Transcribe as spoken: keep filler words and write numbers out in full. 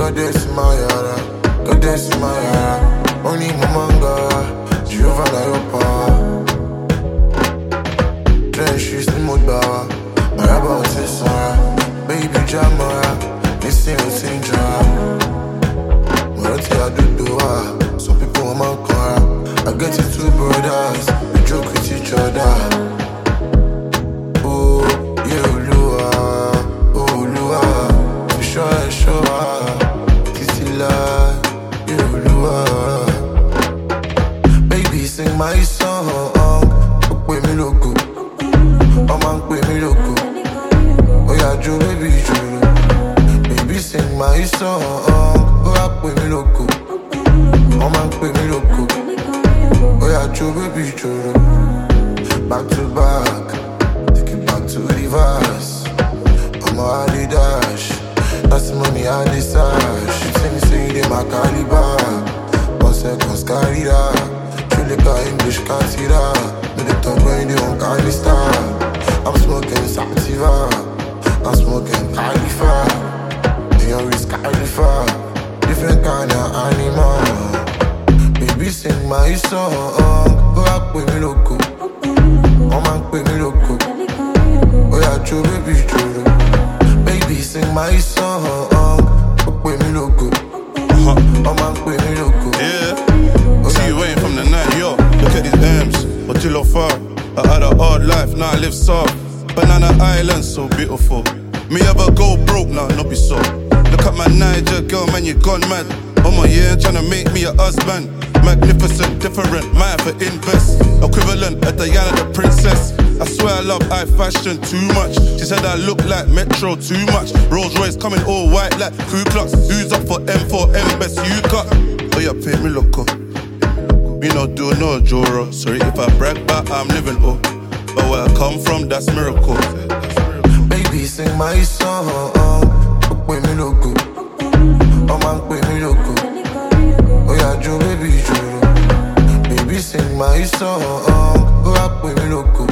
goddess in my yara, goddess in my yara. Only Mamanga, Giovanna Yopa. Trench is the Mudawa, my about Sarah. Baby Jamara, listen to Sinjara. Morati Adudoa, some people want my car. I get it two brothers, we joke with each other. Oh, yeah, Lua, oh, Lua, for sure, sure. Titila, yeah, Lua. Baby, sing my song, with me loco. Oh, man, with me loco. Oh, yeah, Joe, baby, Joe. Baby, sing my song, oh, rap with me loco. Oh, man, with me loco. Oh yeah, Joe, baby, Joe. Back to back, take it back to reverse. I'm a Harley Dash, that's the money I decide. She tell me say they my caliber. One second, scary da. True like English, can't see that. No, they talk when they won't carry star. I'm smoking Sativa, I'm smoking Khalifa. They always Khalifa, different kind of animal. Baby, sing my song, oh, rap with me loco. Oh, man, with me loco. Oh, yeah, Joe, baby, Joe. Baby, sing my song, oh, with me loco. Uh-huh. Oh, man, with me loco. Yeah, oh, see you waiting from the night, yo. Look at these M's, what you look for? I had a hard life, now I live soft. Banana Island, so beautiful. Me ever go broke, now nah, not be so. Look at my Niger girl, man, you gone mad. Oh my yeah, tryna make me a husband. Magnificent, different, mine for invest. Equivalent of Diana the princess. I swear I love high fashion too much. She said I look like Metro too much. Rolls Royce coming all white like Ku Klux. Who's up for M four M best you got? Oh yeah, pay me loco. Me not do no Joro. Sorry if I brag, but I'm living oh. But where I come from, that's miracle. Baby, sing my song, oh, with me loco. Oh man, with me loco. Oh yeah, Joe, baby, Joe. Baby, sing my song, oh, rap with me loco.